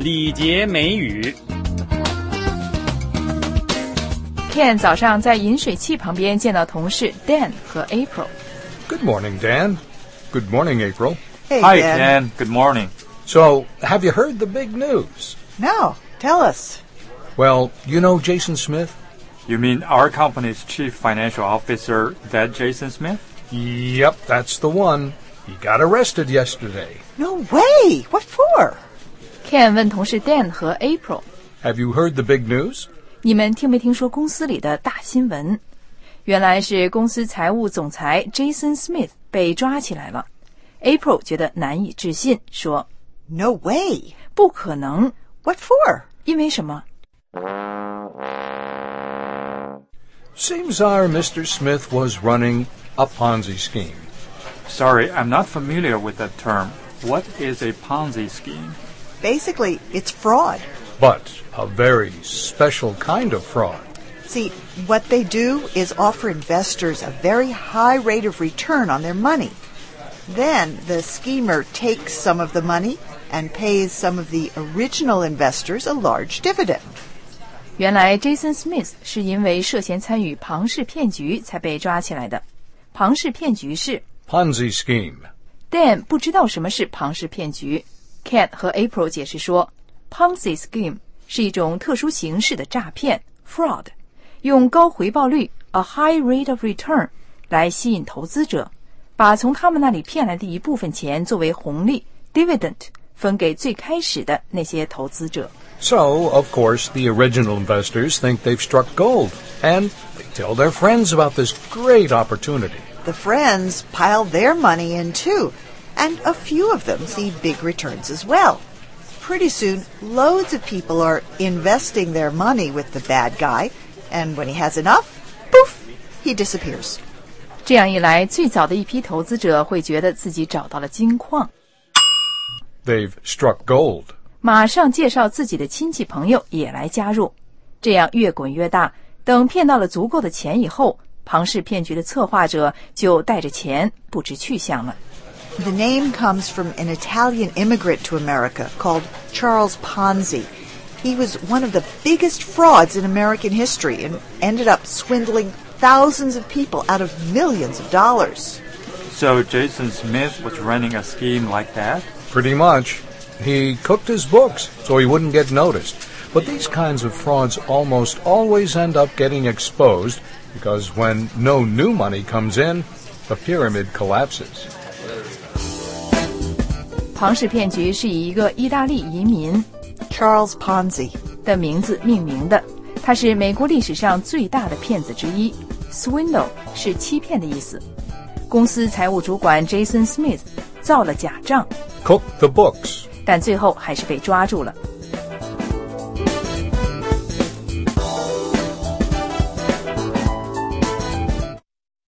礼节美语。 Ken 早上在饮水器旁边见到同事 Dan 和 April。Good morning, Dan. Good morning, April. Hey, Hi, Dan. Good morning. So, have you heard the big news? No, tell us. Well, you know Jason Smith? You mean our company's chief financial officer, that Jason Smith? Yep, that's the one. He got arrested yesterday. No way! What for? Ken 问同事 Dan 和 April， Have you heard the big news? 你们听没听说公司里的大新闻？原来是公司财务总裁 Jason Smith 被抓起来了。April 觉得难以置信，说 No way! 不可能。 What for? 因为什么？ Seems our Mr. Smith was running a Ponzi scheme. Sorry, I'm not familiar with that term. What is a Ponzi scheme? Basically, it's fraud. But a very special kind of fraud. See, what they do is offer investors a very high rate of return on their money. Then the schemer takes some of the money and pays some of the original investors a large dividend. 原来 Jason Smith 是因为涉嫌参与庞氏骗局才被抓起来的。庞氏骗局是 Ponzi scheme. Dan 不知道什么是庞氏骗局。Ken 和 April 解释说 Ponzi scheme 是一种特殊形式的诈骗 fraud， 用高回报率 a high rate of return 来吸引投资者，把从他们那里骗来的一部分钱作为红利 dividend 分给最开始的那些投资者。 So, of course, the original investors think they've struck gold, and they tell their friends about this great opportunity. The friends pile their money in too, and a few of them see big returns as well. Pretty soon, loads of people are investing their money with the bad guy, and when he has enough, poof, he disappears. 这样一来，最早的一批投资者会觉得自己找到了金矿， They've struck gold. 马上介绍自己的亲戚朋友也来加入，这样越滚越大。等骗到了足够的钱以后，庞氏骗局的策划者就带着钱不知去向了。 The name comes from an Italian immigrant to America called Charles Ponzi. He was one of the biggest frauds in American history and ended up swindling thousands of people out of millions of dollars. So Jason Smith was running a scheme like that? Pretty much. He cooked his books so he wouldn't get noticed. But these kinds of frauds almost always end up getting exposed because when no new money comes in, the pyramid collapses. 庞氏骗局是以一个意大利移民 Charles Ponzi 的名字命名的，他是美国历史上最大的骗子之一。Swindle 是欺骗的意思。公司财务主管 Jason Smith 造了假账 Cooked the books. 但最后还是被抓住了。